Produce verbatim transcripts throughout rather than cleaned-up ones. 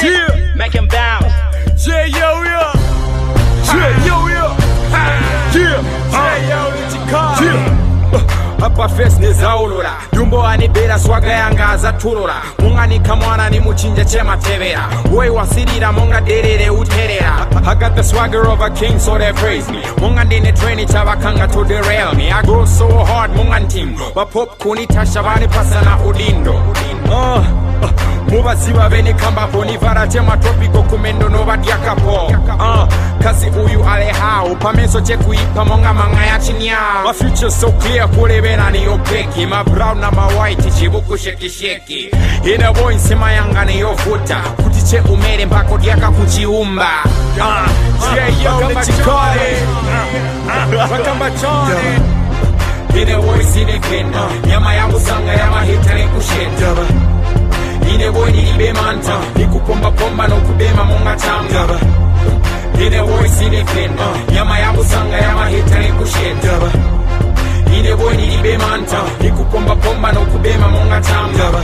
Yeah. Make him bounce. J yo yo. J yo yo. Yeah. J yo lichikala. Yeah. Apa face nezaulula Dumbo anibera swaga yanga zatulula Mungani kamwana ni muchinja chema tevera Woi wasirira munga derere uterera I got the swagger of a king so they praise me Munga ndine traini chabakanga to derail me I go so hard munga ntim Bapop kunitasha bani pasana udindo uh, uh, Mubaziba beni kamba poni vara chema tropiko kumendo nova diakapo uh, Kasi uyu ale hao Pameso cheku ipa monga manga ya chinya My future so clear kule bena ni opeki My brown na my white chibuku sheki sheki Ina boy nsema yanga ni yofuta Kutiche umere mpako diaka kuchiumba uh, Yeah yo lichikale Wakamba chone Ina boy sine kenda Yama ya musanga yama hitari kushenda Ine boy nilibe manta Nikupomba pomba no kubema munga tanga Ine boy sine kenda Yama ya musanga yama hitari kushenda Ine boy nilibe manta Nikupomba pomba no kubema munga tanga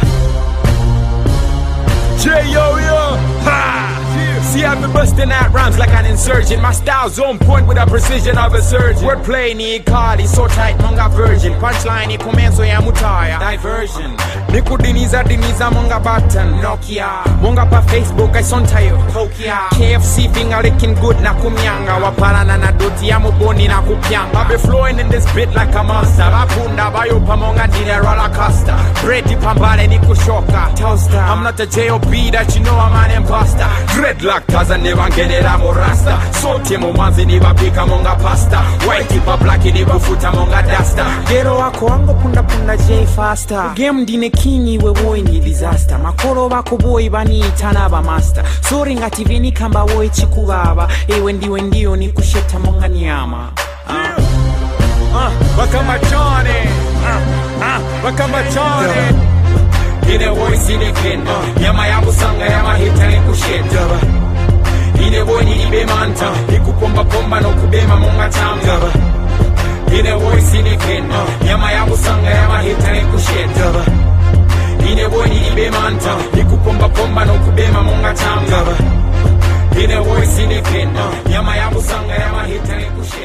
J yo yo Ha! See I've been busting out rhymes like an insurgent My style's on point with the precision of a surgeon Wordplay ni kali so tight monga virgin Punchline ni komenso ya mutaya Diversion Nikudiniza diniza monga button Nokia Monga pa Facebook I son tayo Nokia K F C finger licking good na kumyanga Waparana na doti ya muboni na kupyanga I be flowing in this bit like a monster Bapunda bayo pa monga dine roller coaster Bredi pambale ni kushoka Toaster I'm not a J O B that you know I'm an imposter Dreadlock kaza never ngenera morasta Sote mumanzi niba pika monga pasta White ipa black niba futa monga dasta Gero wako wango punda punda J faster Game dine kinyi we woi ni disaster Makoro wako boy bani itana ba master Sori ngati vini kamba woi chikubaba Ewe ndiwe ndiyo ni kusheta monga nyama uh. Uh, Wakamba chone uh, uh, Wakamba chone Ine woi sine kenda Yama ya musanga yama hitari kusheta Ine boy nilibe manta Nikupomba pomba no kubema munga tanga Ine boy sine kenda Yama ya musanga yama hitari kusheta Ine boy nilibe manta Nikupomba pomba no kubema munga tanga Ine boy sine kenda Yama ya musanga yama hitari kusheta